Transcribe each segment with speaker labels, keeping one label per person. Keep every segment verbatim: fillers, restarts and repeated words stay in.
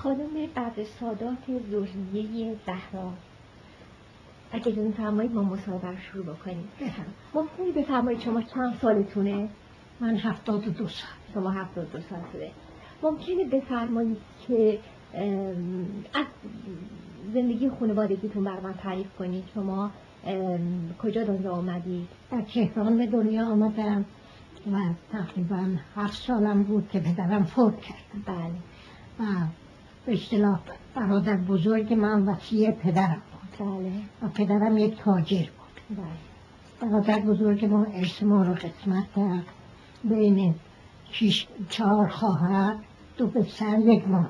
Speaker 1: خانم بعد سادات ذریه زهرا، اگه اجازه فرمایید ما مصاحبه رو شروع بکنیم. ممکنه بفرمایید شما چند سالتونه؟
Speaker 2: من هفتاد و دو سال.
Speaker 1: شما هفتاد و دو سال شده. ممکنه بفرمایید که از زندگی خانوادگیتون بر من تعریف کنید؟ شما کجا دنیا آمدید؟
Speaker 2: در تهران به دنیا آمدم و تقریبا هفت سالم بود که پدرم فوت کرد.
Speaker 1: بله.
Speaker 2: و به اصطلاح برادر بزرگ من وصی پدرم بود.
Speaker 1: بله.
Speaker 2: و پدرم یک تاجر بود.
Speaker 1: بله.
Speaker 2: برادر بزرگ ما ارث ما رو قسمت کرد بین شیش چهار خواهر، دو پسر، یک مادر.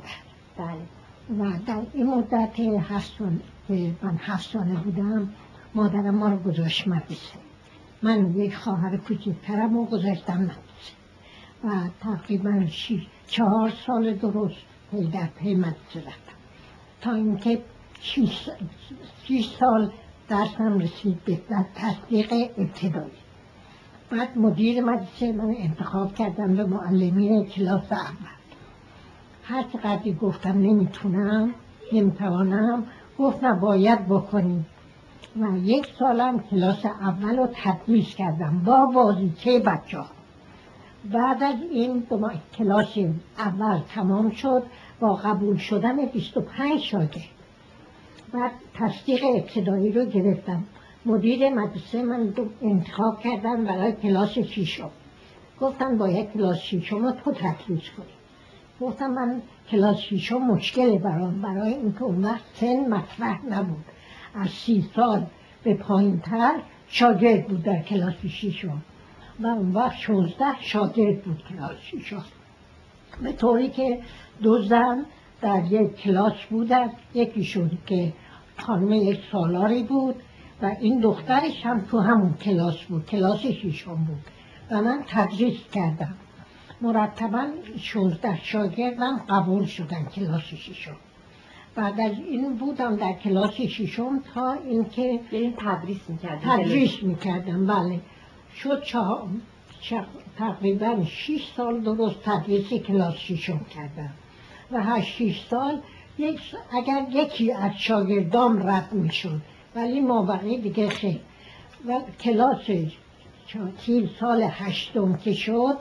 Speaker 1: بله.
Speaker 2: و در این مدت هشت سال که من هفت ساله بودم مادرم ما رو گذاشت مدرسه. من یک خواهر کوچکترم رو گذاشتم مدرسه و تقریبا شیش چهار سال درست پی در پی مدرسه رفتم تا اینکه شیش, شیش سال درسم رسید به تصدیق ابتدایی. بعد مدیر مدرسه من انتخاب کردم به معلمی کلاس اول. هر چقدر گفتم نمیتونم نمیتوانم، گفت باید بکنی و یک سالم کلاس اول رو تدریس کردم با بازیچه بچه ها. بعد از این کلاس اول تمام شد با قبول شدن بیست و پنج شاگرد. بعد تصدیق ابتدایی رو گرفتم. مدیر مدرسه من انتخاب کردم برای کلاس ششم. گفتن باید کلاس ششم رو تو تدریس کنی. گفتم من کلاس ششم مشکله برام، برای اینکه اون وقت سن مطرح نبود. از سی سال به پایین تر شاگرد بود در کلاس ششم و اون وقت شانزده شاگرد بود کلاس ششم. به طوری که دو زن در یک کلاس بودن، یکیشون که خانم یک سالاری بود و این دخترش هم تو همون کلاس بود، کلاس ششم بود و من تدریس کردم. مرتباً شانزده شاگردم قبول شدن کلاس ششم. بعد از این بودم در کلاس ششم تا اینکه
Speaker 1: تدریس میکردم.
Speaker 2: تدریس میکردم بله. شد چه... چه... تقریبا شش سال درست تدریس کلاس ششم کردم و هر شش سال یک... اگر یکی از شاگردام رد میشد ولی ما بقیه دیگه خیلی. و کلاس چه سال هشتم که شد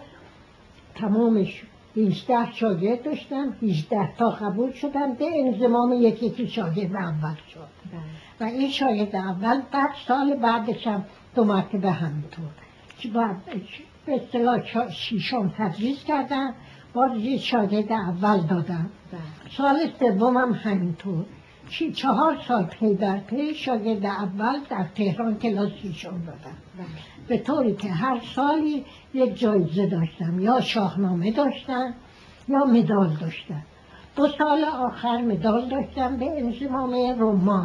Speaker 2: تمامش هجده شاگرد داشتم، هجده تا قبول شدم به انضمام یکی که شاگرد اول شد. و این شاگرد اول بعد سال بعدش هم دو مرتبه همینطور. بعد به اصطلاح ششم تدریس کردم، باز یه شاگرد اول دادم. سال سوم هم همینطور. چهار سال پی در پی شاگرد اول در تهران کلاس ششم دادم. به طوری که هر سالی یک جایزه داشتم، یا شاهنامه داشتم یا مدال داشتم. دو سال آخر مدال داشتم به انضمام رمان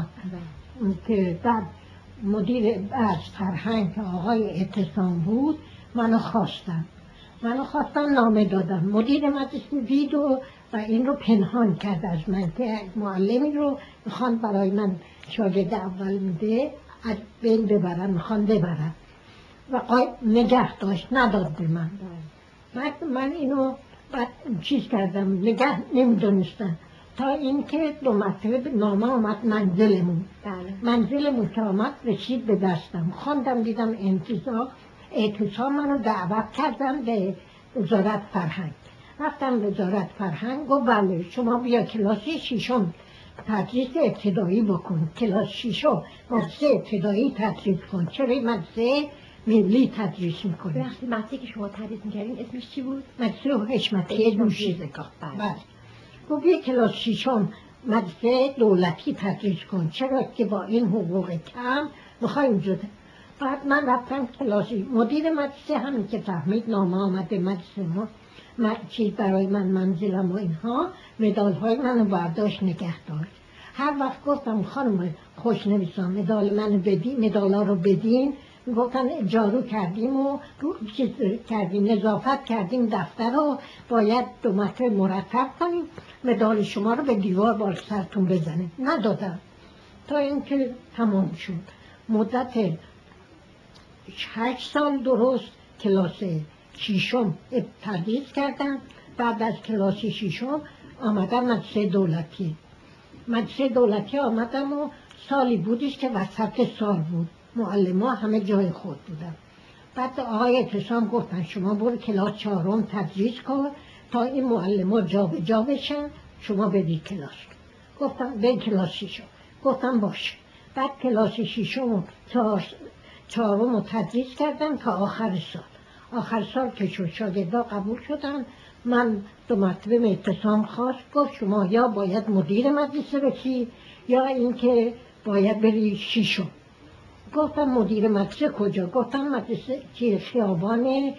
Speaker 2: که بعد مدیر از فرهنگ آقای اعتصام بود منو خواستم منو خواستم نامه دادم. مدیر مدرسه دید و و این رو پنهان کرد از من که معلمی رو میخوان برای من شاگرد اول میده از بین ببرن، میخوان ببرن و نگه داشت، نداد به من. بعد من اینو بعد چیز کردم، نگه نمیدونستم تا اینکه دو مرتبه نامه آمد منزلمون. منزلمون که آمد رسید به دستم، خواندم دیدم انتظار اعتصام منو دعوت کردم به وزارت فرهنگ. رفتم وزارت فرهنگ و بله شما بیا کلاس ششم تدریس ابتدایی بکن، کلاس ششم مدرسه ابتدایی تدریس کن، چرا مدرسه ملی تدریس میکنی؟
Speaker 1: وقتی مدرسه که شما تدریس میکردین اسمش چی بود؟
Speaker 2: مدرسه حشمتی نوشیزگاه. بله. گفت یه کلاس ششم مدرسه دولتی تدریس کن، چرا که با این حقوق کم میخوایم جده. بعد من رفتم کلاسی، مدیر مدرسه همین که فهمید نامه آمده مدرسه ما چیز برای من منزلم و اینها، مدال های منو برداشت نگه داشت. هر وقت گفتم خانم خوش نویسم مدال منو بدین، مدال ها رو بدین، گفتن جارو کردیم و چیز کردیم، نظافت کردیم دفتر رو، باید دو مرتبه مرتب کنیم، مدال شما رو به دیوار بار سرتون بزنه. ندادم تا اینکه تمام شد. مدت هشت سال درست کلاس ششم تدریس کردم. بعد از کلاس ششم آمدم مدرسه دولتی. مدرسه دولتی آمدم و سالی بودش که وسط سال بود، معلم ها همه جای خود بودن. بعد آقای اعتصام گفتن شما برو کلاس چهارم تدریس کن تا این معلم ها جا به جا بشن، شما بدی کلاس. گفتم به کلاس شیشم. گفتم باشه. بعد کلاس شیشم چهارم رو تدریس کردم تا آخر سال. آخر سال که شد شاگردا قبول شدن، من دو مرتبه اعتصام خواست، گفت شما یا باید مدیر مدرسه بشی یا اینکه باید بری شیشم. گفتم مدیر مدرسه کجا؟ گفتم مدرسه چیه خیابان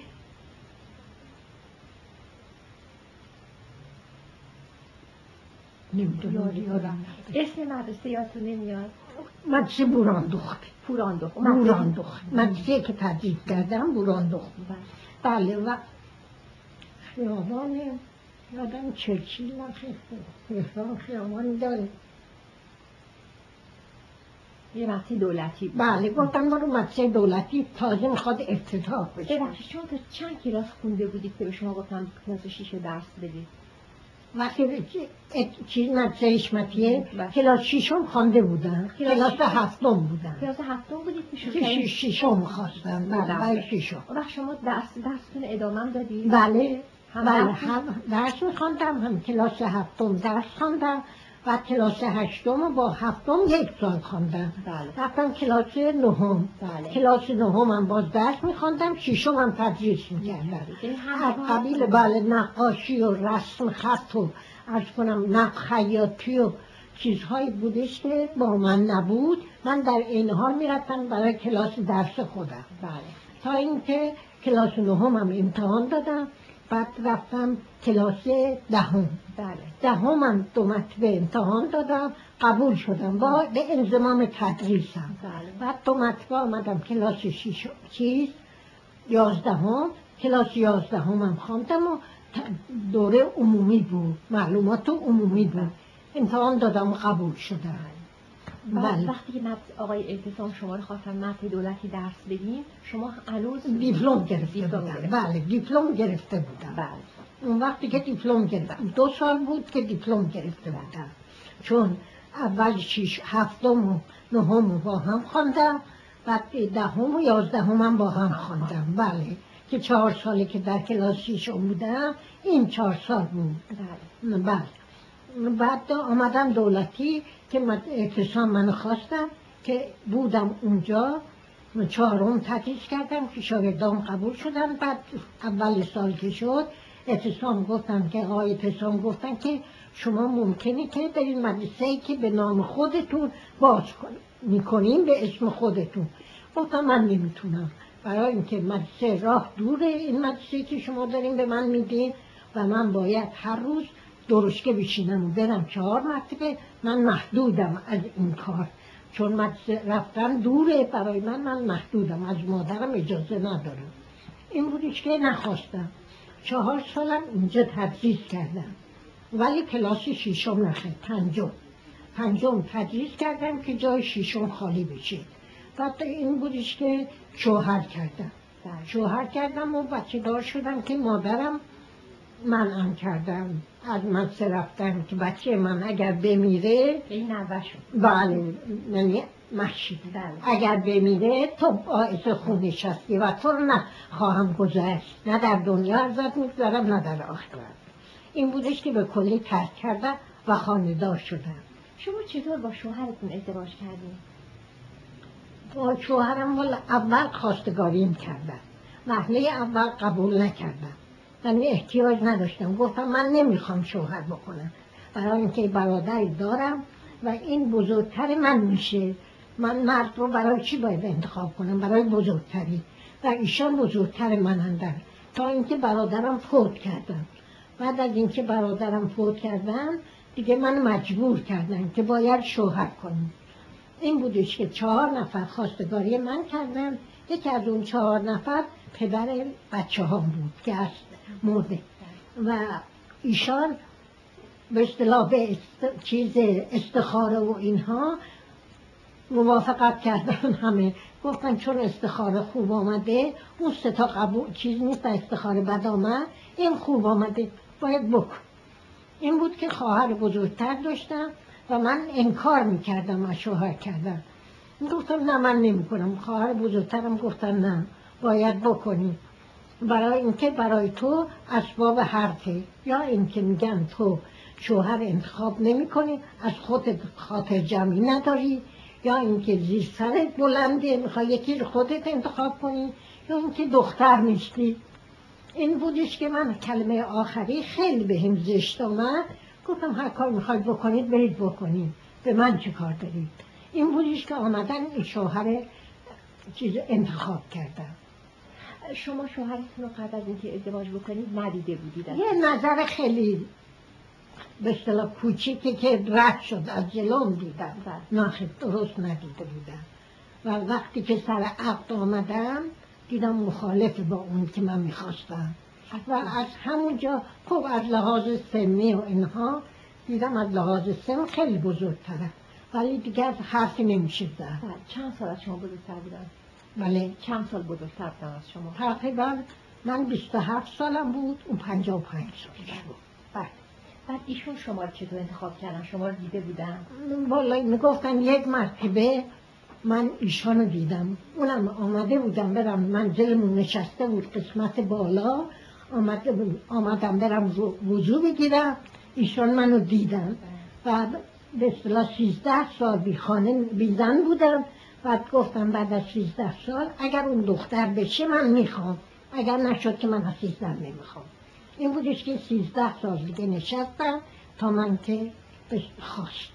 Speaker 1: نمیدونم اسم مدرسه یادتون نمیاد؟
Speaker 2: مدرسه بوراندخت.
Speaker 1: بوراندخت
Speaker 2: بوراندخت مدرسه که تدریس کردم بوراندخت. بله و خیابان یادم چرچیل نخیستم خیابان داره
Speaker 1: یه مدرسه دولتی بود.
Speaker 2: بله گفتم برو مدرسه دولتی تازه میخواد افتتاح بشه.
Speaker 1: ببخشید شما تا چند کلاس خونده بودید که به شما گفتم کلاس شیش درس بدید؟
Speaker 2: وقتی چیز مدرسه حشمتیه کلاس شیشم خوانده بودن، کلاس هفتم بودن.
Speaker 1: کلاس هفتم بودید که
Speaker 2: شما شیشم خواستن. بله شیشم.
Speaker 1: وقت شما درس درستون ادامه دادید؟
Speaker 2: بله بله هم درس میخواندم، هم کلاس هفتم درس خواندم و کلاس هشتم با هفتم یک سال خواندم.
Speaker 1: بله.
Speaker 2: رفتم کلاس نهم.
Speaker 1: بله.
Speaker 2: کلاس نهم هم باز درس میخواندم، ششم هم تدریس میکردم. از قبیل بله نقاشی و رسم خط و عرض کنم نقش خیاطی و چیزهایی بودش که با من نبود. من در این حال میرفتم برای کلاس درس خودم.
Speaker 1: بله.
Speaker 2: تا اینکه کلاس نهم هم امتحان دادم، بعد رفتم کلاس دهم.
Speaker 1: بله.
Speaker 2: دهم هم دو مرتبه امتحان دادم، قبول شدم با به انضمام تدریسم.
Speaker 1: بله.
Speaker 2: بعد دو مرتبه آمدم کلاس شیش چیز یازدهم، کلاس یازدهم هم خواندم و دوره عمومی بود، معلومات عمومی بود. امتحان دادم و قبول شدم.
Speaker 1: بله. وقتی که آقای اعتصام شما رو خواستن مدرسه دولتی درس بدین، شما هنوز
Speaker 2: دیپلم گرفته بودم. بله دیپلم گرفته بودم.
Speaker 1: بله.
Speaker 2: اون وقتی که دیپلم گرفتم دو سال بود که دیپلم گرفته بودم، چون اول شیش هفتم و نهم با هم خواندم، بعد دهم و یازدهم هم با هم خواندم. بله که چهار سالی که در کلاس شیشم بودم این چهار سال بود.
Speaker 1: بله.
Speaker 2: بله. بعد آمدم دولتی که اعتصام منو خواستم که بودم اونجا، چهارم تدریس کردم که شاگردام قبول شدن. بعد اول سال که شد اعتصام گفتن که آقای اعتصام گفتن که شما ممکنه که در این مدرسه‌ای که به نام خودتون باز میکنیم به اسم خودتون. گفتم من نمیتونم، برای اینکه مدرسه راه دوره، این مدرسه‌ای که شما داریم به من میدین و من باید هر روز درشکه بشینم و برم چهار مرتبه، من محدودم از این کار، چون مدرسه رفتن دوره برای من، من محدودم، از مادرم اجازه ندارم. این بودیش که نخواستم. چهار سالم اینجا تدریس کردم، ولی کلاس شیشم نخیر، پنجم پنجم تدریس کردم که جای شیشم خالی بشه. بعد این بودیش که شوهر کردم. شوهر کردم و بچه دار شدم که مادرم منعم کردم از مدرسه رفتن که بچه من اگر بمیره،
Speaker 1: این نوشون
Speaker 2: بله یعنی مشید اگر بمیره تو باعث خونش هستی و تو رو نه خواهم گذشت، نه در دنیا ازت میگذارم نه در آخرت. این بودش که به کلی ترک کردم و خانه‌دار شدم.
Speaker 1: شما چطور با شوهرتون ازدواج کردین؟
Speaker 2: با شوهرم والا اول خواستگاریم کردم، مرحله اول قبول نکردم، یعنی احتیاج نداشتم، گفتم من نمیخوام شوهر بکنم برای اینکه برادری دارم و این بزرگتر من میشه، من مرد رو برای چی باید انتخاب کنم؟ برای بزرگتری و ایشان بزرگتر من هستن. تا اینکه برادرم فوت کردم. بعد از اینکه برادرم فوت کردم دیگه من مجبور کردم که باید شوهر کنم. این بودش که چهار نفر خواستگاری من کردم. یکی از اون چهار نفر پدر بچه هم بود که از مرده و ایشان به اصطلاح به است... چیز استخاره و اینها موافقت کردن. همه گفتن چون استخاره خوب آمده، اون سه تا قبول چیز نیست، استخاره بد آمد، این خوب آمده باید بکن. این بود که خواهر بزرگتر داشتم و من انکار میکردم از شوهر کردم. گفتم نه من نمی کنم. خواهر بزرگترم گفتن نه باید بکنی، برای اینکه برای تو اسباب حرفه، یا اینکه میگن تو شوهر انتخاب نمی کنی از خودت خاطر جمعی نداری، یا اینکه زیر سرت بلنده میخوای یکی خودت انتخاب کنی، یا اینکه دختر نیستی. این بودش که من کلمه آخری خیلی به هم زشت آمد. گفتم هر کار میخواید بکنید برید بکنید، به من چه کار دارید. این بودش که آمدن این شوهر چیز انتخاب کردم.
Speaker 1: شما شوهرتون رو قبل از اینکه ازدواج بکنید ندیده بودید؟
Speaker 2: یه نظر خیلی به اصطلاح کوچیکی که رد شد از جلوم دیدم، نه درست ندیده بودم. و وقتی که سر عقد آمدم دیدم مخالف با اون که من میخواستم و از همونجا خب از لحاظ سنی و اینها دیدم از لحاظ سن خیلی بزرگتره، ولی دیگر حرفی نمیشه زد.
Speaker 1: چند سال از شما بزرگتر بودن؟
Speaker 2: بله.
Speaker 1: چند سال بزرگتر بودن از شما؟
Speaker 2: تقریبا من بیست و هفت سالم بود، اون پنجاه و پنج سالش بود.
Speaker 1: بله. بعد ایشون شما رو چطور انتخاب کردن؟ شما رو دیده بودن؟
Speaker 2: والا میگفتن یک مرتبه من ایشانو دیدم، اونم آمده بودم برم منزلمون نشسته بود قسمت بالا، آمده بود آمدم برم وضو بگیرم، ایشان منو دیدن و به اصطلاح سیزده سال بی خانه بی زن بودم. بعد گفتم بعد از سیزده سال اگر اون دختر بشه من میخوام، اگر نشد که من از سیزده نمیخوام. این بودش که سیزده سال دیگه نشستم تا من که خواست.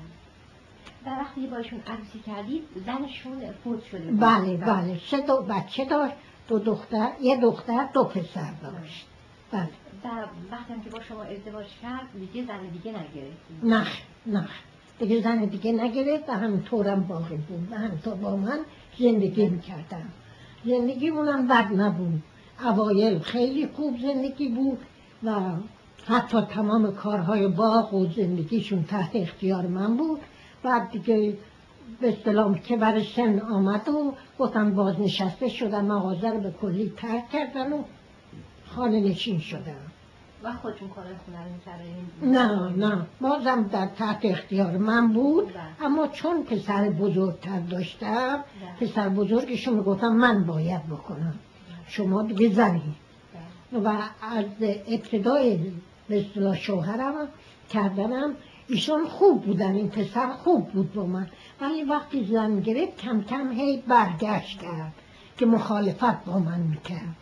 Speaker 1: در وقتی باشون عروسی کردید زنشون فوت شده بود؟
Speaker 2: بله بله، سه دو بچه داشت، دو دختر، یه دختر دو پسر داشت. بله.
Speaker 1: در وقتی که با شما ازدواج کرد دیگه زن دیگه نگرفتید؟
Speaker 2: نه نه دیگه زن دیگه نگرفت و همینطورم باقی بود و همینطور با من زندگی میکردم. زندگی اونم بد نبود، اوایل خیلی خوب زندگی بود و حتی تمام کارهای باغ و زندگیشون تحت اختیار من بود. بعد دیگه به اصطلاح که برای سن آمد و گفتم بازنشسته شدم، مغازه رو به کلی ترک کردن و خانه نشین شدم.
Speaker 1: و خودتون کار خونه رو می‌کردین؟
Speaker 2: نه نه بازم در تحت اختیار من بود ده. اما چون پسر بزرگتر داشتم ده. پسر بزرگشون میگفتم من باید بکنم ده. شما دیگه زنی ده. و از ابتدای به اصطلاح شوهرم کردنم ایشون خوب بودن، این پسر خوب بود با من، ولی وقتی زن گرفت کم کم هی برگشت کرد که مخالفت با من میکرد.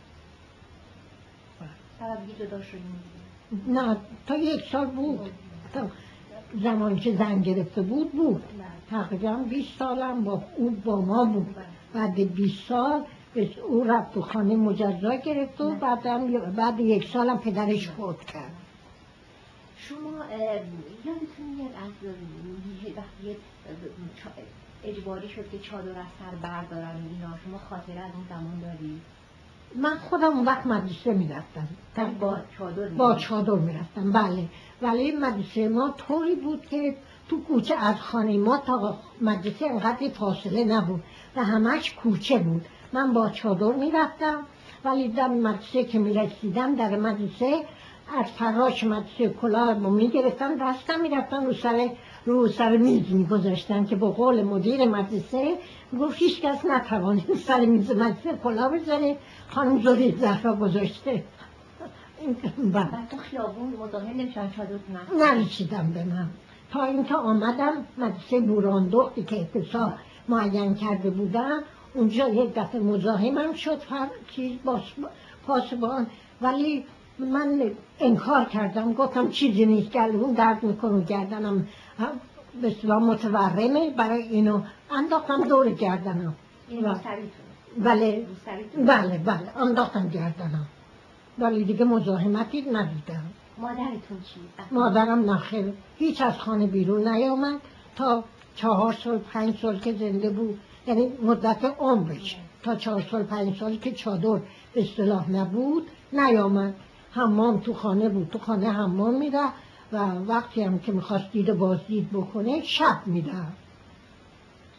Speaker 1: بعد دیگه جدا شدیم؟
Speaker 2: نه تا یک سال بود، تا زمانی که زن گرفته بود بود تقریبا بیست سالم با او با ما بود. بعد بیست سال او رفت تو خانه مجزا گرفت و بعدم بعد یک سالم پدرش فوت کرد.
Speaker 1: شما یادتون میاد از وقتی اجباری شد که چادر از سر بردارن اینا، شما خاطره از اون زمان دارید؟
Speaker 2: من خودم اون وقت مدرسه میرفتم
Speaker 1: با چادر
Speaker 2: با چادر میرفتم بله، ولی مدرسه ما طوری بود که تو کوچه از خانه ما تا مدرسه انقدر فاصله نبود و همش کوچه بود. من با چادر میرفتم ولی در مدرسه که میرسیدم در مدرسه از فراش مدرسه کلاه ما میگرفتن دستم میرفتن رو سر رو سر میز میگذاشتن که با قول مدیر مدرسه گفت هیچ کس نتوانید سر میز مدرسه کلاه بزنه، خانم زوری زهرا گذاشته.
Speaker 1: بعد تو خیابون مزاحم نمیشن چادرتون؟
Speaker 2: نرسیدم به من تا اینکه آمدم مدرسه بوراندختی که اتصال معین کرده بودم، اونجا یک دفعه مزاحمم شد هر چیز پاسبان، ولی من انکار کردم، گفتم چیزی نیست، گلوم درد میکنه، گردنم به اصطلاح متورمه، برای اینو انداختم دور گردنم.
Speaker 1: این رو سریتون؟
Speaker 2: بله بله بله انداختم گردنم، ولی دیگه مزاحمتی ندیدم.
Speaker 1: مادرتون چی؟
Speaker 2: مادرم نخیر هیچ از خانه بیرون نیامد تا چهار سال پنج سال که زنده بود، یعنی مدت عمرش تا چهار سال پنج سال که چادر به اصطلاح نبود نیامد. حمام تو خانه بود، تو خانه حمام میره و وقتی هم که میخواست دید بازدید بکنه شب میره.
Speaker 1: و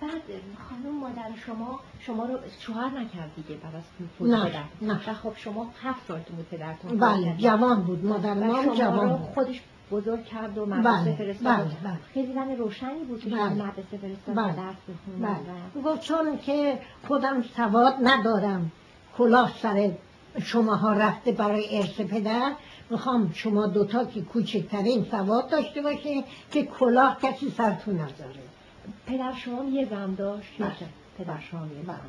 Speaker 1: بعد خانم مادر شما شما رو شوهر نکرد دیگه بعد از فوت
Speaker 2: نه
Speaker 1: پدر
Speaker 2: نه
Speaker 1: و خب شما هفت سالتون بود پدرتون
Speaker 2: بله جوان بود مادر ما جوان بود
Speaker 1: خودش بزرگ کرد و مدرسه
Speaker 2: بله
Speaker 1: فرستاد
Speaker 2: بله بله
Speaker 1: خیلی زن روشنی بود که
Speaker 2: بله.
Speaker 1: مدرسه فرستاد
Speaker 2: بله.
Speaker 1: و درس بخونه
Speaker 2: بله. گفت چون که خودم سواد ندارم کلاه سر شماها رفته برای ارث پدر میخوام شما دوتا که کوچکترین سواد داشته باشه که کلاه کسی سرتون نذاره.
Speaker 1: پدر شما یه زن داشت؟
Speaker 2: بله.
Speaker 1: پدر شما یه زن داشت.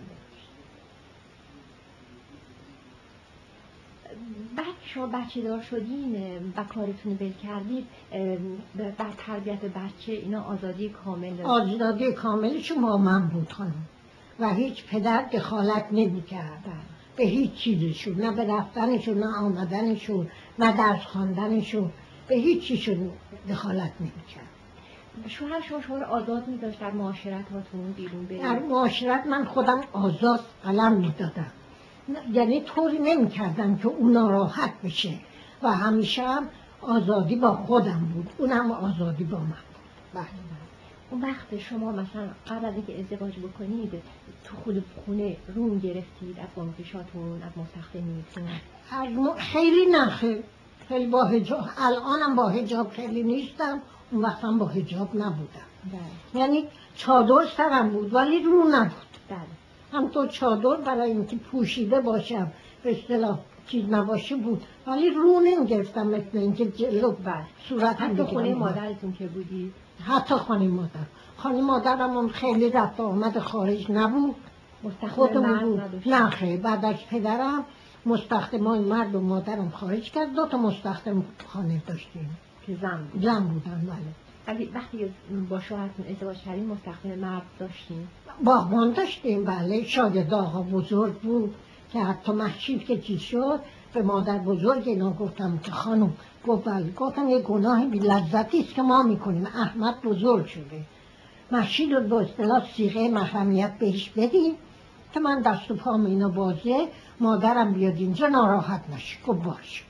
Speaker 1: بعد شما بچه دار شدین و کارتون بل کردید بر تربیت بچه اینا آزادی کامل داشت؟
Speaker 2: آزادی کاملش با من بود خانم و هیچ پدر دخالت نمی کرد به هیچ چیزشون، نه به رفتنشون، نه آمدنشون، نه درس خواندنشون، به هیچ چیزشون دخالت نمی کرد.
Speaker 1: شوهر شما شما رو آزاد می داشت در معاشرت هاتون بیرون برید؟
Speaker 2: در معاشرت من خودم آزاد قلم می دادم، یعنی طوری نمی کردم که اون ناراحت بشه و همیشه هم آزادی با خودم بود، اونم آزادی با من بود. بله.
Speaker 1: اون وقت شما مثلا قبل از اینکه ازدواج بکنید تو خود خونه روم گرفتید از بانکشاتون، از مستخدمیتون؟
Speaker 2: از م... خیلی نه خیلی خیلی با حجاب، الانم با حجاب خیلی نیستم، اون وقتم با حجاب نبودم.
Speaker 1: بله.
Speaker 2: یعنی چادر سرم بود ولی رو نبود.
Speaker 1: بله.
Speaker 2: هم تو چادر برای اینکه پوشیده باشم به اصطلاح چیز نباشه بود ولی رو نمیگرفتم مثل اینکه جلو بر صورت هم
Speaker 1: حتی خونه
Speaker 2: بود.
Speaker 1: مادرتون که بودید؟
Speaker 2: حتی خانه مادر خانه مادرم هم خیلی رفت آمد خارج نبود، خودمون بود. نه خیلی بعد از پدرم مستخدمای مرد و مادرم خارج کرد، دو تا مستخدم خانه داشتیم
Speaker 1: که زن بود.
Speaker 2: زن بودن. بله.
Speaker 1: ولی وقتی با شوهرتون ازدواج کردین مستخدم مرد داشتین؟
Speaker 2: باغبان داشتیم. بله. شاگرد آقا بزرگ بود که حتی محشید که چیز شد به مادر بزرگ اینا گفتم که خانم گفت بله. گفتم یه گناه بی لذتی است که ما میکنیم، احمد بزرگ شده، محشید رو با اصطلاح صیغه محرمیت بهش بدیم که من دست و پام اینا بازه، مادرم بیاد اینجا ناراحت نشه. گفت باشه.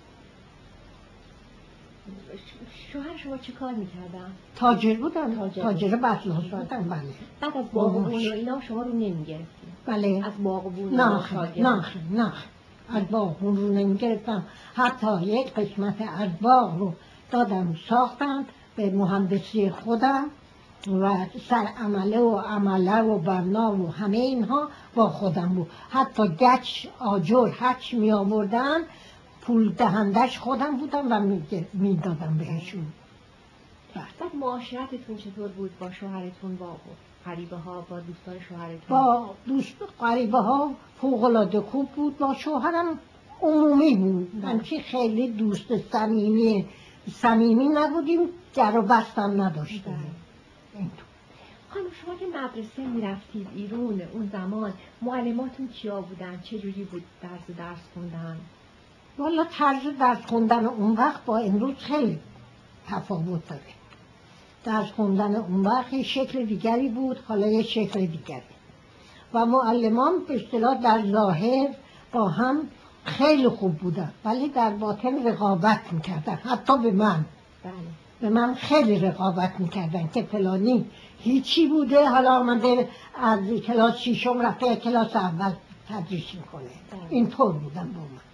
Speaker 1: شوهر شما چه کار میکردن؟
Speaker 2: تاجر بودن.
Speaker 1: تاجر,
Speaker 2: تاجر بسلاس بودن. بله.
Speaker 1: بعد از باغبون و اینا شما رو نمیگرفتیم؟
Speaker 2: بله.
Speaker 1: از باغبون
Speaker 2: نه خیلی نه خیلی نه از باغبون رو نمیگرفتم. حتی یک قسمت از باغ رو دادم ساختم به مهندسی خودم و سر عمله و عمله و بنا و همه اینها با خودم بود. حتی گچ آجر هرچی می آوردن پول دهندش خودم بودم و میدادم بهشون.
Speaker 1: بعد معاشرتتون چطور بود با شوهرتون، با غریبه ها، با دوستان شوهرتون؟
Speaker 2: با دوست غریبه ها فوق العاده خوب بود. با شوهرم عمومی بود. من چی خیلی دوست صمیمی صمیمی نبودیم، در و بستم نداشتیم.
Speaker 1: خانم شما که مدرسه میرفتید ایران اون زمان معلماتون کیا بودن؟ چه جوری بود درس درس خوندن؟
Speaker 2: والا طرز درس خوندن اون وقت با امروز خیلی تفاوت داره. درس خوندن اون وقت یه شکل دیگری بود، حالا یه شکل دیگری و معلمان به اصطلاح در ظاهر با هم خیلی خوب بودن ولی در باطن رقابت میکردن. حتی به من
Speaker 1: بله.
Speaker 2: به من خیلی رقابت میکردن که فلانی هیچی بوده حالا آمده از کلاس ششم رفته کلاس اول تدریس میکنه. اینطور بودن با من.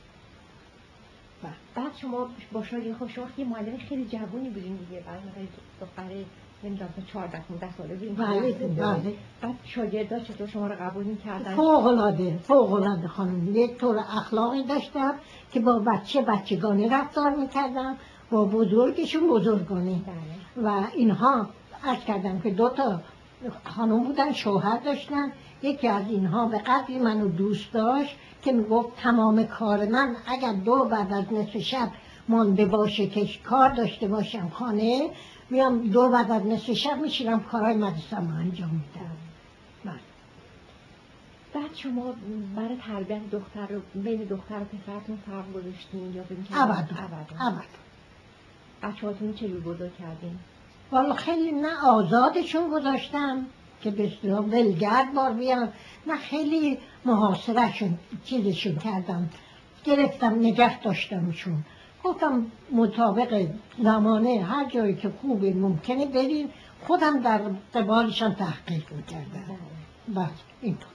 Speaker 1: بعد شما با شاگرد خب شما یه معلم خیلی جوونی بودین دیگه، بعد مثلا دختره نمیدونم تا چهارده پانزده ساله بودین.
Speaker 2: بله بله.
Speaker 1: بعد شاگردا چطور شما رو قبول می‌کردن؟
Speaker 2: فوق العاده فوق العاده خانم. یک طور اخلاقی داشتم که با بچه بچگانه رفتار می‌کردم، با بزرگشون بزرگانه.
Speaker 1: بله.
Speaker 2: و اینها عرض کردم که دو تا خانم بودن شوهر داشتن، یکی از اینها به قدری منو دوست داشت که میگفت تمام کار من اگر دو بعد از نصف شب مانده باشه که کار داشته باشم خانه، میام دو بعد از نصف شب میشیرم کارهای مدرسه‌ام رو انجام میدم.
Speaker 1: بعد شما برای تربیت دختر رو بین دختر و پسرتون فرق گذاشتین یا ببین که
Speaker 2: ابدا ابدا.
Speaker 1: بچه‌هاتون چجور بزرگ کردین؟
Speaker 2: والا خیلی نه آزادشون گذاشتم که به اصطلاح ولگرد بار بیان، نه خیلی محاصرهشون چیزشون کردم، گرفتم نگه داشتمشون. گفتم مطابق زمانه هر جایی که خوبه ممکنه برین، خودم در قبالشان تحقیق میکردم. بله اینطور.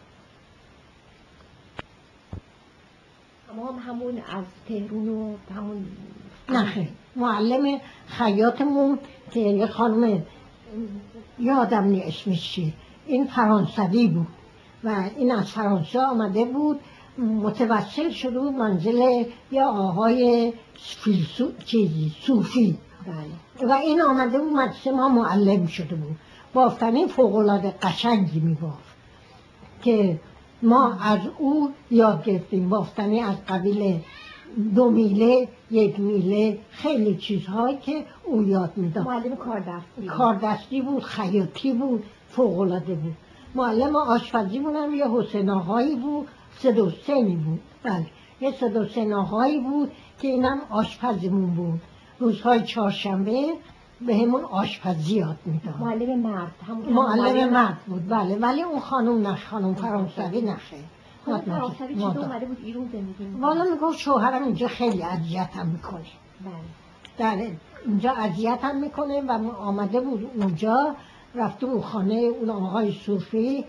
Speaker 1: اما هم همون از تهرون و همون
Speaker 2: نخیر معلم خیاطمون که یه خانم یادم نی اسمش چیه، این فرانسوی بود و این از فرانسه آمده بود، متوسل شده بود منزل یه آقای فیلسو چیزی صوفی. بله. و این آمده بود مدرسه ما معلم شده بود، بافتنی فوق‌العاده قشنگی میبافت که ما از او یاد گرفتیم، بافتنی از قبیل دو میله یک میله، خیلی چیزهایی که او یاد میداد.
Speaker 1: معلم کاردستی
Speaker 2: کاردستی بود، خیاطی بود، فوق‌العاده بود. معلم آشپزی بودم یه حسین آقایی بود، سد و سنی بود. بله یه سد و سن آقایی بود که اینم آشپزمون بود. روزهای چهارشنبه به همون آشپزی یاد میداد.
Speaker 1: معلم مرد همون
Speaker 2: معلم مرد بود. بله ولی اون خانم نش خانم فرانسوی نخه.
Speaker 1: خانم فرانسوی چطور اومده بود ایران زندگی می‌کرد؟
Speaker 2: والا میگفت شوهرم اینجا خیلی اذیتم میکنه. بله. در اینجا اذیتم میکنه و آمده بود اونجا، رفته بود خانه اون آقای صوفی،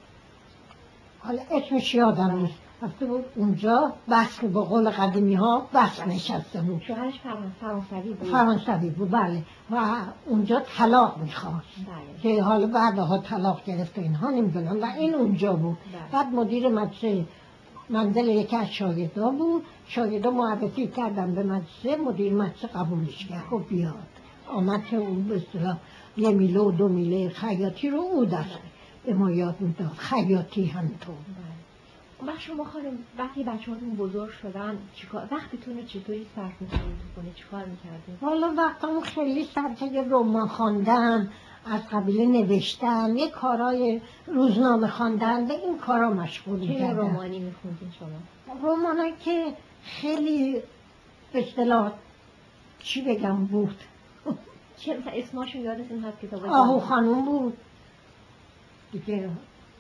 Speaker 2: حالا اسمش یادم نیست، رفته بود اونجا بس، به قول قدیمی ها بس نشسته بود.
Speaker 1: شوهرش فرانسوی بود.
Speaker 2: فرانسوی بود بله. و اونجا طلاق میخواست که حالا بعدها طلاق گرفته اینها نمیدونم و این اونجا بود. بله. بعد مدیر مدرسه منزل یکی از شاگردا بود، شاگردا معرفی کردن به مدرسه، مدیر مدرسه قبولش کرد. خب بیاد آمد که اون به اصطلاح یه میله و دو میله خیاطی رو او دست به ما یاد میداد، خیاطی همینطور.
Speaker 1: و شما خانم وقتی بچه‌هاتون بزرگ شدن چیکار وقتتون رو چطوری صرف می‌کردید؟ کنه چیکار می‌کردید؟
Speaker 2: والا وقتم خیلی صرف رمان خواندن، از قبیل نوشتن، یه کارای روزنامه خواندن، به این کارا مشغول می‌کردم.
Speaker 1: چه رمانی می‌خوندین شما؟
Speaker 2: رمانایی که خیلی به اصطلاح چی بگم بود.
Speaker 1: چه مثلا اسمشون یادتون هست کتابا؟
Speaker 2: آهو خانم بود. دیگه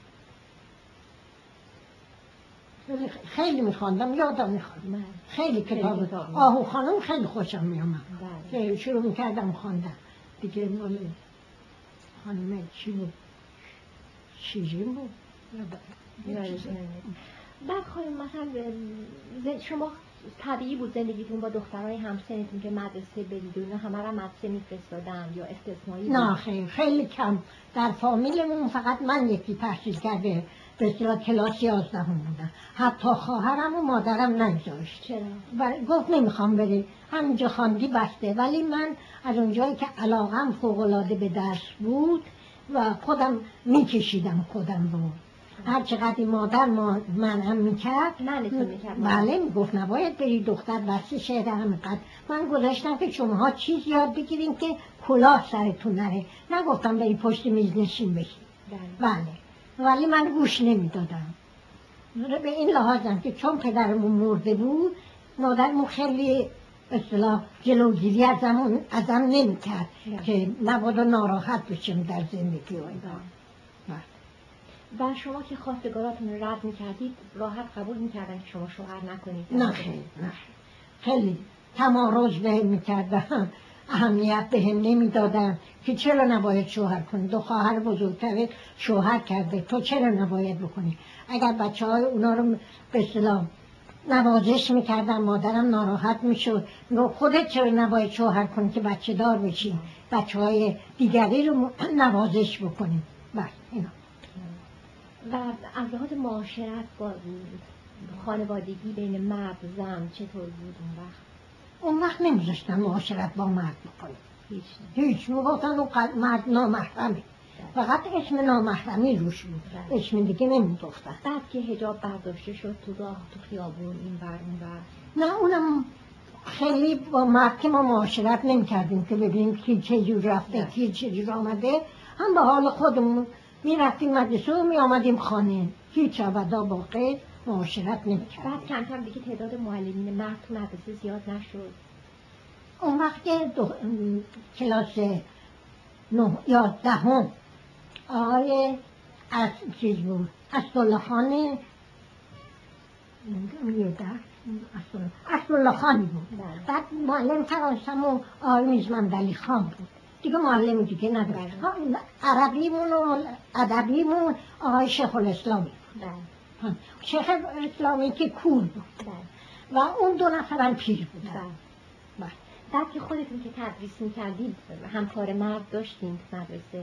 Speaker 2: خیلی میخواندم، یادم میخواندم خیلی کتاب آهو خانم خیلی خوشم میامد که شروع میکردم خواندن. دیگه مال خانم چی بود؟ شیرین بود.
Speaker 1: بعد خانم مثلا شما طبیعی بود زندگیتون با دخترای همسنتون که مدرسه برید و اینا همه را مدرسه میفرستادن یا استثنایی بود؟
Speaker 2: نه خیلی خیلی کم. در فامیلمون فقط من یکی تحصیل کرده به اصطلاح کلاس یازدهم بودم. حتی خواهرم و مادرم نگذاشت.
Speaker 1: چرا؟
Speaker 2: و گفت نمیخوام بری، همینجا خواندی بسته. ولی من از اونجایی که علاقم فوق‌العاده به درس بود و خودم میکشیدم خودم رو، هر چقدر مادر ما منم میکرد
Speaker 1: منتون میکرد
Speaker 2: بله میگفت نباید بری دختر بسته شعر همینقدر. من گذاشتم که شماها چیز یاد بگیرین که کلاه سرتون نره، نگفتم بری پشت میز نشین بشین. بله. بله ولی من گوش نمیدادم. به این لحاظم که چون پدرمون مرده بود مادرمون خیلی اصطلاح جلوگیری از ازم ازم نمیکرد که مبادا ناراحت بشم در زندگی و
Speaker 1: و شما که خواستگاراتون رو رد میکردید راحت قبول میکردن که شما شوهر نکنید؟
Speaker 2: نه خیلی نه خیلی تمارض بهم میکردن، اهمیت بهم نمیدادن که چرا نباید شوهر کنی، دو خواهر بزرگتره شوهر کرده تو چرا نباید بکنی. اگر بچه های اونا رو به اصطلاح نوازش میکردن مادرم ناراحت میشد، خودت چرا نباید شوهر کنی که بچه دار بشی، بچه های دیگری رو نوازش بکنی. بله اینا.
Speaker 1: و از لحاظ معاشرت با خانوادگی بین مرد و زن چطور بود اون وقت؟
Speaker 2: اون وقت نمیذاشتن معاشرت با مرد بکنی. هیچ هیچ میگفتن اون مرد نامحرمه، فقط اسم نامحرمی روش بود، اسم دیگه نمیگفتن.
Speaker 1: بعد که حجاب برداشته شد تو راه تو خیابون این ور اون ور،
Speaker 2: نه اونم خیلی با مرد که ما معاشرت نمیکردیم که ببینیم کی چه جور رفته کی چه جور آمده، هم به حال خودمون میرفتیم مدرسه و میآمدیم خانه، هیچ ابدا با غیر معاشرت نمیکردیم.
Speaker 1: بعد کم کم دیگه تعداد معلمین مرد تو مدرسه زیاد نشد.
Speaker 2: اون وقت که دو... کلاس نه یازدهم آقای از چیز بود اسدالله خان اسدالله خانی بود. بعد معلم فرانسه‌مون آقای میزمندلی خان بود. دیگه معلم دیگه نداشت. عربیمون و ادبیمون آقای شیخ الاسلامی بود. شیخ الاسلامی که کور بود و اون دو نفرم پیر بودن.
Speaker 1: بعد که خودتون که تدریس می‌کردید همکار مرد داشتین تو مدرسه؟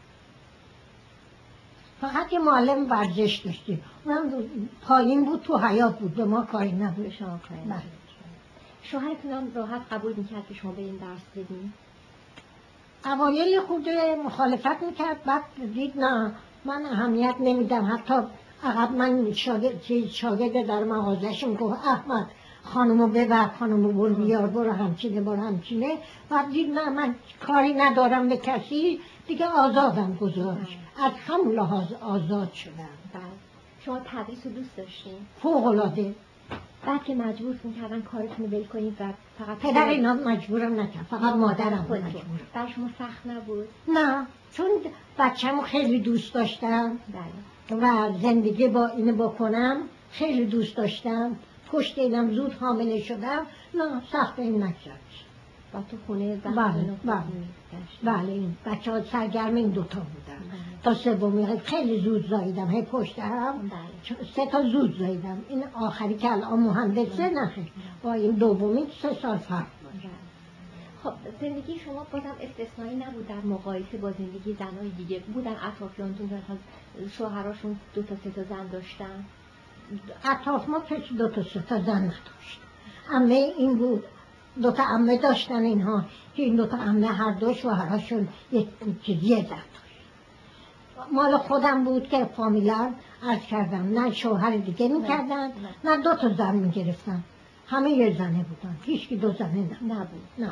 Speaker 2: فقط یه معلم ورزش داشتیم، اونم پایین بود، تو حیاط بود، به ما کاری نبود.
Speaker 1: شما کاری نبود. شوهرتون هم راحت قبول می‌کرد که شما به این درس بدین؟
Speaker 2: اوایل خود مخالفت می‌کرد، بعد دید نه من اهمیت نمیدم. حتی عقب من شاگرد شاگرد در مغازه‌شون گفت احمد خانمو ببر، خانمو برو بیار، برو همچینه برو همچینه. بعد دید نه من کاری ندارم به کسی، دیگه آزادم گذاشت. از همون لحاظ آزاد شدم.
Speaker 1: بله. شما تدریس رو دوست داشتین؟
Speaker 2: فوق‌العاده.
Speaker 1: بعد که مجبورتون کردن کارتون رو ول کنید و فقط
Speaker 2: پدر اینا مجبورم نکرد، فقط مادرم مجبور.
Speaker 1: برای شما سخت نبود؟
Speaker 2: نه، چون بچه‌مو خیلی دوست داشتم.
Speaker 1: بله.
Speaker 2: و زندگی با اینو بکنم خیلی دوست داشتم. پشت اینم زود حامله شدم. نه سخت این نکرد.
Speaker 1: با تو خونه
Speaker 2: بله بله بله این بچه ها سرگرم این دوتا بودن. تا سومی خیلی زود زاییدم، هی پشت هم سه تا زود زاییدم. این آخری که الان مهندسه نخیر، با این دومی سه سال فرق بود.
Speaker 1: خب زندگی شما بازم استثنایی نبود در مقایسه با زندگی زنای دیگه؟ بودن اطرافیانتون که شوهراشون دو تا سه تا زن داشتن؟
Speaker 2: اطراف ما کسی دو تا سه تا زن نداشت. عمه این بود، دو تا عمه داشتن اینها که این دو تا عمه هر دو شوهراشون یک چیزی زن داشت. مال خودم بود که فامیلار عرض کردم نه شوهر دیگه میکردن نه دو تا زن میگرفتن، همه یه زنه بودن، هیچ که دو زنه نبود. نه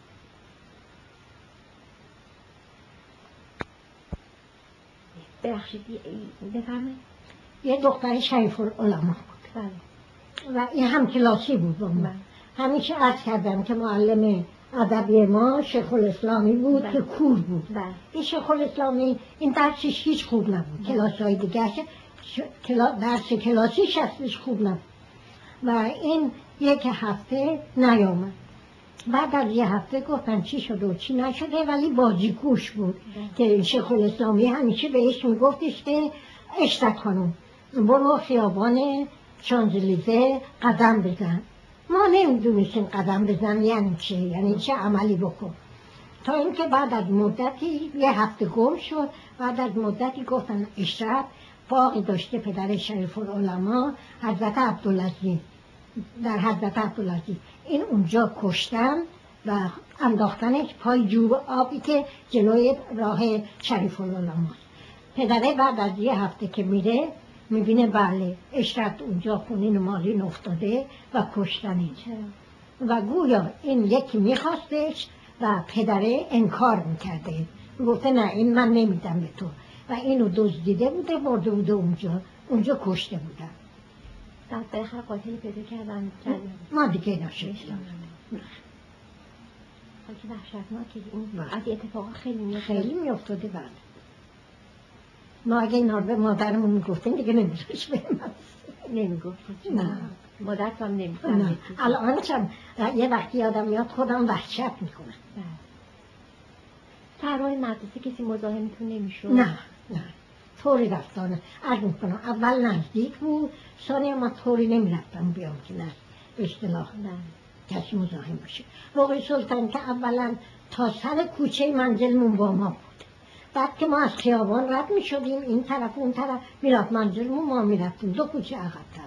Speaker 1: ببخشید بفرمایید.
Speaker 2: یه دختر شریف العلماء بود.
Speaker 1: بله.
Speaker 2: و این هم کلاسی بود با من. همیشه عرض کردم که معلم ادبی ما شیخ الاسلامی بود. بله. که کور بود.
Speaker 1: بله.
Speaker 2: این شیخ الاسلامی این درسش هیچ خوب نبود. بله. کلاس‌های دیگه ش... کلا... درس کلاسیش اصلش خوب نبود و این یک هفته نیامد. بعد از یه هفته گفتن چی شده و چی نشده، ولی بازیگوش بود. بله. که شیخ الاسلامی همیشه بهش میگفتش که اشتر خانم برو خیابان شانزلیزه قدم بزن. ما نمیدونستیم قدم بزن یعنی چه، یعنی چه عملی بکن. تا اینکه بعد از مدتی یه هفته گم شد. بعد از مدتی گفتن اشرف باقی داشته پدر شریف العلماء حضرت عبدالعزیز، در حضرت عبدالعزیز این اونجا کشتن و انداختنش پای جوب آبی که جلوی راه شریف العلماء. پدره بعد از یه هفته که میره میبینه بله اشرت اونجا خونین مالین افتاده و کشتنی. و گویا این یکی میخواستش و پدره انکار میکرده، گفته نه این من نمیدم به تو و اینو دزدیده بوده برده بوده اونجا اونجا کشته بودن.
Speaker 1: بعد بالاخره قاتل پیدا کردن؟
Speaker 2: ما دیگه نشدیم.
Speaker 1: خاکی وحشتناکه این از اتفاقا خیلی میافتاده.
Speaker 2: خیلی میافتاده. بعد ما اگه اینا رو به مادرمون میگفتیم دیگه نمیذاش بهم.
Speaker 1: نمیگفتیم؟
Speaker 2: نه
Speaker 1: مادرت هم نمیگفتم.
Speaker 2: الان چم یه وقتی آدم میاد خودم وحشت میکنم.
Speaker 1: سرای مدرسه کسی مزاحمتون نمیشد؟
Speaker 2: نه نه طوری رفتانه عرض میکنم اول نزدیک بود، ثانی ما طوری نمیرفتم بیام که نه به اصطلاح کسی مزاحم باشه. رقیه سلطان که اولا تا سر کوچه منزلمون با ما بود، بعد که ما از خیابان رد می شدیم این طرف اون طرف میرفت منزلمون، ما میرفتیم دو کوچه عقب‌تر.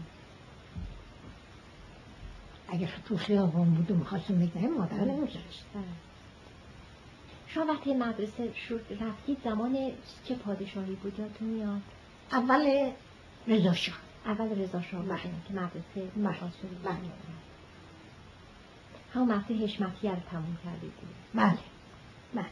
Speaker 2: اگه تو خیابان بود و میخواستیم بگیم مادر نمیذاشت.
Speaker 1: شما وقتی مدرسه رفتید زمان چه پادشاهی بود یادتون میاد؟
Speaker 2: اول رضا شاه.
Speaker 1: اول رضا شاه بود که مدرسه مخصوص بود. همون مدرسه حشمتیه رو تموم کردید؟
Speaker 2: بله بله.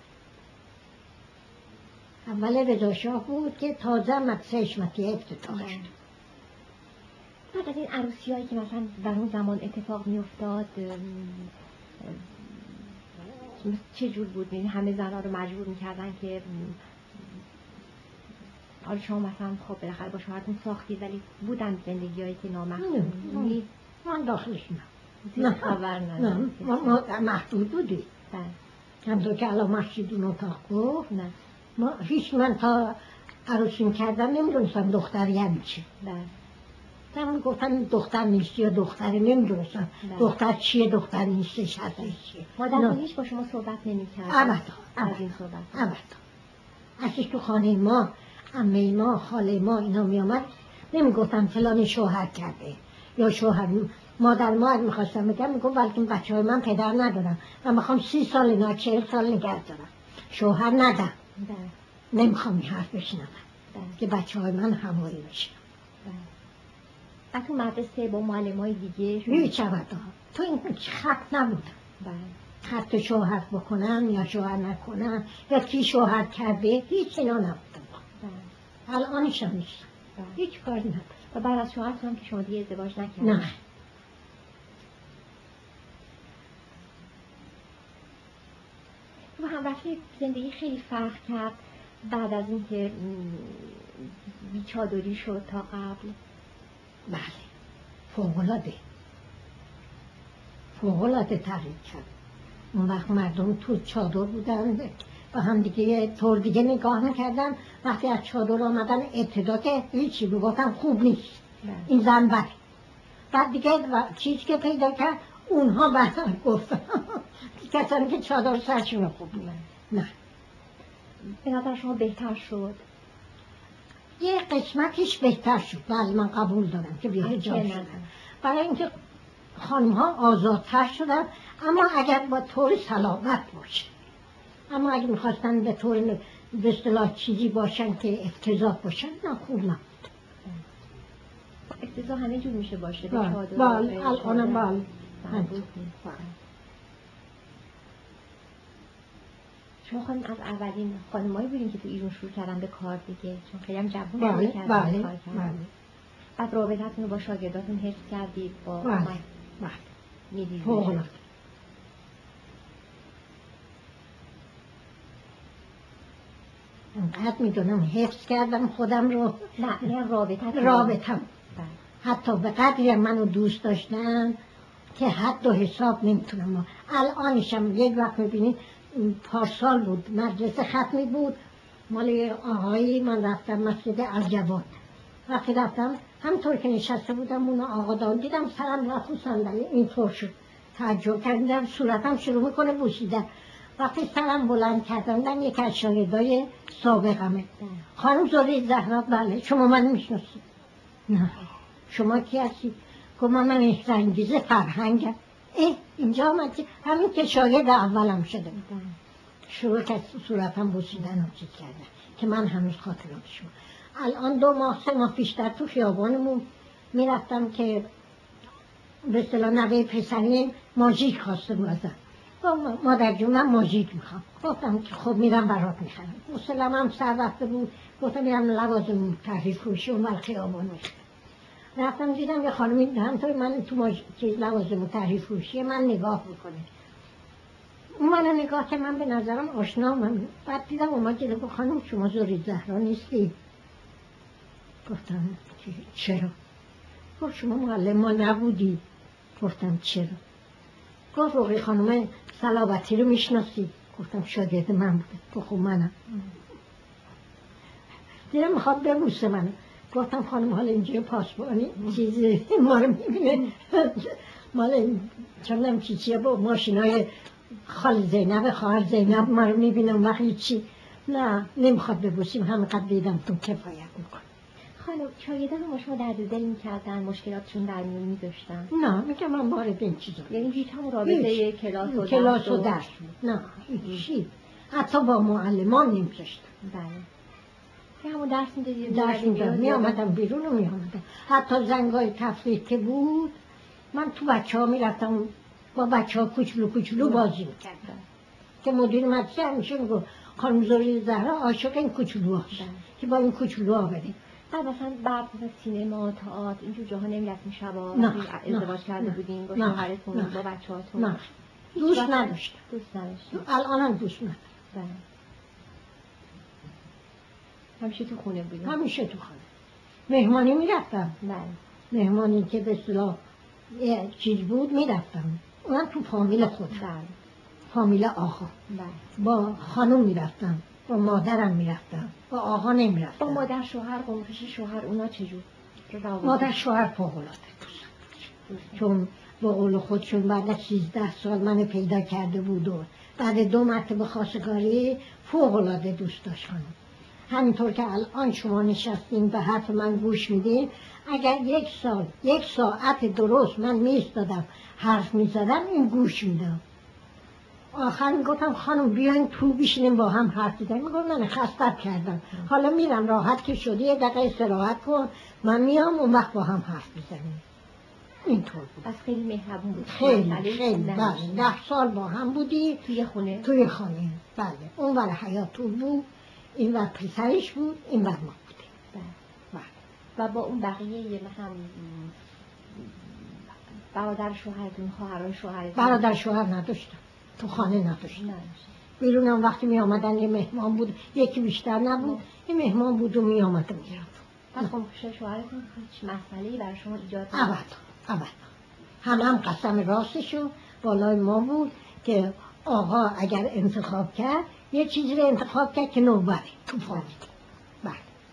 Speaker 2: اول رضا شاه بود که تازه مدرسه حشمتیه افتتاح شد.
Speaker 1: بعد از این عروسی هایی که مثلا در اون زمان اتفاق می افتاد چه جور بود؟ همه زنها رو مجبور میکردن که حالا شما مثلا خب بالاخره با شوهرتون ساختید ولی بودن زندگی هایی که نامحدود
Speaker 2: بود؟ من داخلش نه
Speaker 1: نه خبر ندارم.
Speaker 2: ما محدود بودیم. همطور که الان مسجد اون اتاق گفت
Speaker 1: نه
Speaker 2: ما هیچ من تا عروسیم کردم نمیدونستم دختر یعنی چی.
Speaker 1: بله
Speaker 2: من گفتم دختر نیست یا دختره نمیدونستم دختر چیه دختر نیستش هستش چیه.
Speaker 1: مادر هیچ با شما صحبت نمی کرد؟
Speaker 2: ابدا
Speaker 1: از این صحبت
Speaker 2: ابدا. ازش تو خانه ما عمه ما خاله ما اینا می آمد نمیگفتم فلانی شوهر کرده یا شوهر. مادر ما اگه میخواستم بگم میگم بلکه بچه های من پدر ندارم من میخوام سی سال اینا چهل سال نگه دارم شوهر ندم. نمیخوام این حرف بشنم که بچه های من همایی بشن.
Speaker 1: و تو مدرسه با معلم های دیگه
Speaker 2: میچود تو این خط نبودم. خط شوهر بکنم یا شوهر نکنم یا کی شوهر کرده هیچ اینا نبودم. الانش هم نیستم هیچ کاری ندارم.
Speaker 1: و بعد از شوهرتون که شما دیگه ازدواج نکردید؟
Speaker 2: نه.
Speaker 1: و همراه زندگی خیلی فرق کرد بعد از اینکه بیچادری شد تا قبل؟
Speaker 2: بله فوق‌العاده فوق‌العاده تغییر کرد. اون وقت مردم تو چادر بودن و هم دیگه طور دیگه نگاه میکردن. وقتی از چادر آمدن ابتدا که هیچی بگفتن خوب نیست این زن بره. بعد دیگه چیزی که پیدا کرد اونها بعد گفتن کسانی که چادر سرشون خوب نیست. نه
Speaker 1: به نظر شما بهتر شد؟
Speaker 2: یه قسمتش بهتر شد. بله من قبول دارم که بی‌حجاب شدن برای اینکه خانم ها آزادتر شدن اما اگر با طور سلامت باشه. اما اگه میخواستن به طور به اصطلاح چیزی باشن که افتضاح باشن نه خوب نبود.
Speaker 1: افتضاح همه جور میشه باشه. به چادر
Speaker 2: بله الانم بله.
Speaker 1: شما خانم از اولین خانمایی بودین که تو ایران شروع کردن به کار دیگه چون خیلی هم جوون
Speaker 2: بله
Speaker 1: شروع کردن
Speaker 2: بله
Speaker 1: کار کردن.
Speaker 2: بله.
Speaker 1: بعد رابطتون رو با شاگرداتون حفظ کردید با
Speaker 2: بله بله
Speaker 1: میدیدید
Speaker 2: فوق‌العاده. انقدر میدونم حفظ کردم خودم رو.
Speaker 1: نه نه رابطه
Speaker 2: رابطم حتی به قدری منو دوست داشتن که حد و حساب نمیتونم. الانشم یک وقت میبینید پارسال بود مدرسه ختمی بود مال آقایی من رفتم مسجد الجواد. وقتی رفتم همطور که نشسته بودم اون آقا دان دیدم سرم رفت و صندلی اینطور شد. تعجب کردم صورتم شروع میکنه بوسیدن. وقتی سرم بلند کردم دیدم یک از شاگردای سابقمه. خانم زهره زهرا بله شما من میشناسید؟ نه شما کی هستی؟ گفت من مهرانگیز فرهنگم. اه اینجا آمدی همین که شاگرد اولم شده بودم. شروع کرد صورتم بوسیدن و چیز کردن که من هنوز خاطرم شد. الان دو ماه سه ماه پیشتر تو خیابانمون میرفتم که به اصطلاح نوه پسری ماژیک خواسته بود ازم. مادر جون من ماژیک میخوام. گفتم که خب میرم برات میخرم. مسلم هم سر رفته بود گفتم میرم لوازم تحریر فروشی اون ور خیابان میخرم. رفتم دیدم یه خانمی همطور من تو ماژ... لوازم تحریر فروشی من نگاه میکنه. اون منو نگاه که من به نظرم آشنا من. بعد دیدم اومد جلو خانم شما زهره زهرا نیستی؟ گفتم چرا؟ گفت شما معلم ما نبودی؟ گفتم چرا؟ گفت روغی خانم صلابتی رو میشناسی؟ گفتم شاگرد من بوده. گفت خب منم. دیدم میخواد ببوسه منو. گفتم خانم حالا اینجا پاسبانی چیزی ما رو میبینه مال چندم چی چیه با ماشینای خال زینب خواهر زینب ما رو میبینه اون وقت چی نه نمیخواد ببوسیم همینقدر دیدم تو کفایت میکن.
Speaker 1: خانم شاگردان با شما درد دل میکردن مشکلاتشون در میون میذاشتن؟
Speaker 2: نه میگم من وارد این چیزا
Speaker 1: یعنی هیچ هم رابطه کلاس و
Speaker 2: کلاس و درس نه هیچی حتی با معلمان نمیذاشتن.
Speaker 1: بله که همون درس میدادید؟
Speaker 2: درس میدادم میامدم بیرون و میامدم. حتی زنگای تفریح که بود من تو بچه ها میرفتم با بچه ها کوچولو کوچولو بازی میکردم که مدیر مدرسه همیشه میگفت خانم زهره زهرا عاشق این کوچولو هاست که با این کوچولو ها بریم.
Speaker 1: بعد مثلا برق سینما تئاتر اینجور جاها نمیرفتین شبا؟
Speaker 2: نه
Speaker 1: ازدواج کرده بودین با شوهرتون با بچه‌هاتون؟
Speaker 2: نه دوست نداشتم.
Speaker 1: دوست نداشتم.
Speaker 2: الانم دوست ندارم.
Speaker 1: بله همیشه تو خونه بودم؟
Speaker 2: همیشه تو خونه. مهمانی میرفتم.
Speaker 1: بله.
Speaker 2: مهمانی که به اصطلاح چیز بود میرفتم. اونم تو فامیل خودم.
Speaker 1: بله.
Speaker 2: فامیل آقا.
Speaker 1: بله.
Speaker 2: با خانم میرفتم، با مادرم میرفتم، با آقا نمیرفتم.
Speaker 1: با مادر شوهر قومکش شوهر اونا چجور؟
Speaker 2: مادر شوهر فوق‌العاده دوست، چون با قول خودشون بعد از سیزده سال من پیدا کرده بود و بعد دو مرتبه خواستگاری فوق‌العاده دوست داشت خانم. همینطور که الان شما نشستین به حرف من گوش میدین، اگر یک سال یک ساعت درست من میستادم حرف میزدم این گوش میدم. آخر میگفتم خانم بیاین تو بشینیم با هم حرف بزنیم. میگفت نه خسته کردم، حالا میرم راحت که شدی یه دقیقه استراحت کن من میام اون وقت با هم حرف بزنیم. اینطور بود.
Speaker 1: پس خیلی مهربون بود.
Speaker 2: خیلی خیلی بله. ده سال با هم بودی
Speaker 1: توی خونه.
Speaker 2: توی خانه بله. اون ور حیاط بود، این ور پسرش بود، این ور ما بودیم.
Speaker 1: بله. بله. و با اون بقیه یه هم برادر شوهرتون، خواهرای شوهرتون؟
Speaker 2: برادر شوهر نداشتم، تو خانه نداشتم. بیرونم وقتی می آمدن یه مهمان بود، یکی بیشتر نبود، یه مهمان بود و می آمد و می رفت.
Speaker 1: پس خب شوهرتون هیچ مسئله‌ای برای شما ایجاد
Speaker 2: نکرد؟ ابدا ابدا. هم هم قسم راستشو بالای ما بود که آقا اگر انتخاب کرد یه چیزی رو انتخاب کرد که نوبره تو فامیل. بله.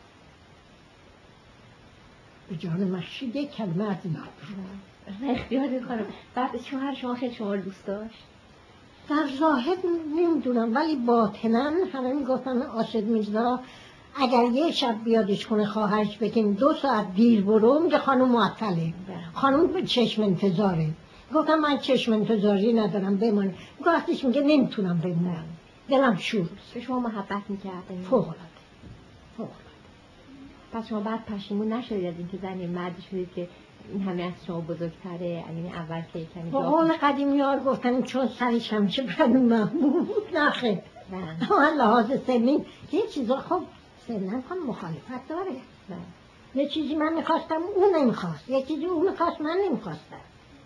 Speaker 2: به جان مخشید یک کلمه از اینا
Speaker 1: اختیار میکنم. بعد شوهر شما خیلی شما دوست داشت؟
Speaker 2: در ظاهر نمیدونم ولی باطناً همه میگفتن آسد میرزا اگر یه شب بیادش کنه خواهرش بگیم دو ساعت دیر برو، میگه خانم معطله، خانم به چشم انتظاره. گفتم من چشم انتظاری ندارم بمانه. گفتش میگه نمیتونم بمونم، دلم شور.
Speaker 1: به شما محبت میکردن؟
Speaker 2: فوق‌العاده فوق‌العاده.
Speaker 1: پس شما بعد پشیمون نشدید از اینکه زنی مردی شدید که این همه از شما بزرگتره؟ یعنی اول که کمی
Speaker 2: با قول قدیمی ها گفتن چون سرش همیشه برای محمود نخه من لحاظ سنین یه چیزا خب سنن هم مخالفت داره.
Speaker 1: بله.
Speaker 2: یه چیزی من میخواستم اون نمیخواست، یه چیزی اون میخواست من نمیخواستم.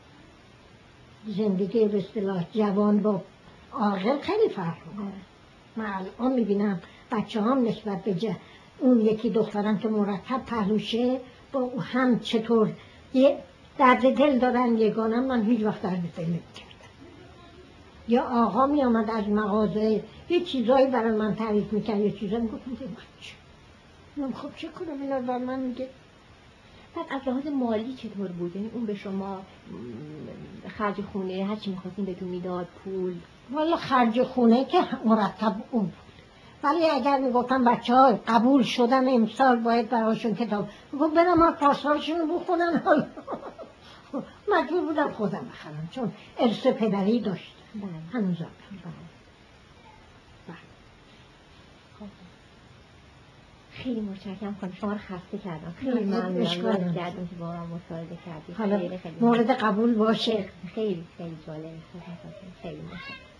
Speaker 2: زندگی به اصطلاح جوان با عاقل خیلی فرق میکنه. من الان میبینم بچه هم نسبت به جه. اون یکی دخترم که مرتب پهلوشه با هم چطور یه درد دل دارن یگانم، من هیچ وقت درد دل نمیکردم. یا آقا می آمد از مغازه یه چیزایی برای من تعریف میکرد، یه چیزایی میگفتم که من چه من خب چه کنم اینا برای من میگه.
Speaker 1: بعد از لحاظ مالی چطور بود؟ یعنی اون به شما خرج خونه هر چی میخواستین بهتون میداد؟ پول؟
Speaker 2: والا خرج خونه که مرتب اون بود، ولی اگر میگفتم بچه ها قبول شدن امسال باید براشون کتاب گفت برم من پاسهاشون بخونن، حالا مجبور بودم خودم بخرم چون ارث پدری داشت.
Speaker 1: بله.
Speaker 2: هنوزم.
Speaker 1: بله. بله. خب. خیلی متشکرم خانم، شما رو خسته کردم. خیلی ممنونم کردم که با من مصاحبه کردید.
Speaker 2: حالا
Speaker 1: خیلی خیلی
Speaker 2: مورد قبول باشه.
Speaker 1: خیلی خیلی جالب. خیلی متشکرم.